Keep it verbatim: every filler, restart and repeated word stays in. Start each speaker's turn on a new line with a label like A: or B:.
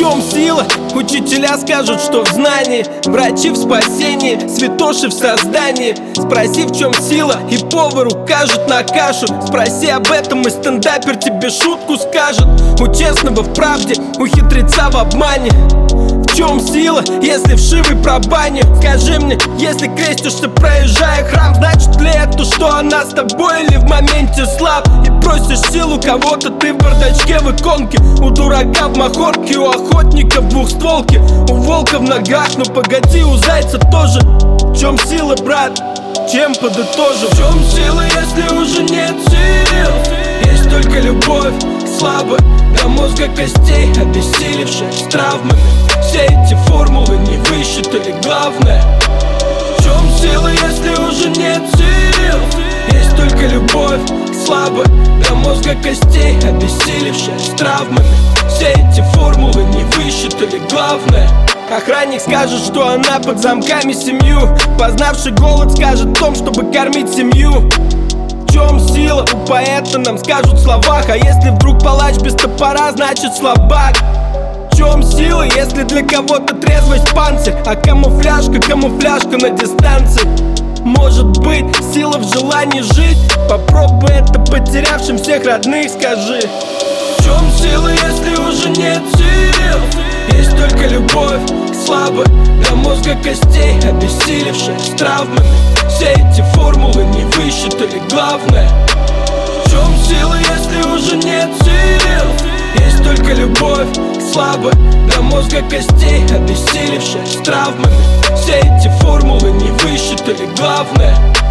A: чем сила? Учителя скажут, что в знании, врачи в спасении, святоши в создании. Спроси, в чем сила, и повар укажет на кашу. Спроси об этом, и стендапер тебе шутку скажет. У честного в правде, у хитреца в обмане. В чем сила, если вшивый про баню? Скажи мне, если крестишься, проезжая храм, значит ли это, что она с тобой или в моменте слаб? И просишь силу кого-то, ты в бардачке в иконке. У дурака в махорке, у охотника в двухстволке, у волка в ногах, ну погоди, у зайца тоже. В чем сила, брат? Чем подытожим? В чем сила, если уже нет сил? Есть только любовь, слабая, до мозга костей, обессилевшая с травмами. Все эти формулы не высчитали главное. В чем сила, если уже нет сил? Есть только любовь, слабая, до мозга костей, обессилевшая с травмами. Все эти формулы не высчитали главное. Охранник скажет, что она под замками семью. Познавший голод скажет о том, чтобы кормить семью. В чем сила? У поэта нам скажут в словах. А если вдруг палач без топора, значит слабак. В чем сила, если для кого-то трезвость панцирь, а камуфляжка, камуфляжка на дистанции? Может быть, сила в желании жить? Попробуй это потерявшим всех родных скажи. В чем сила, если уже нет сил? Есть только любовь, слабая, до мозга костей, обессилевшая с травмами. Все эти формулы не высчитали главное. В чем сила, если уже нет сил? Есть только любовь, слабая, до мозга костей, обессилевшая с травмами. Все эти формулы не высчитали главное.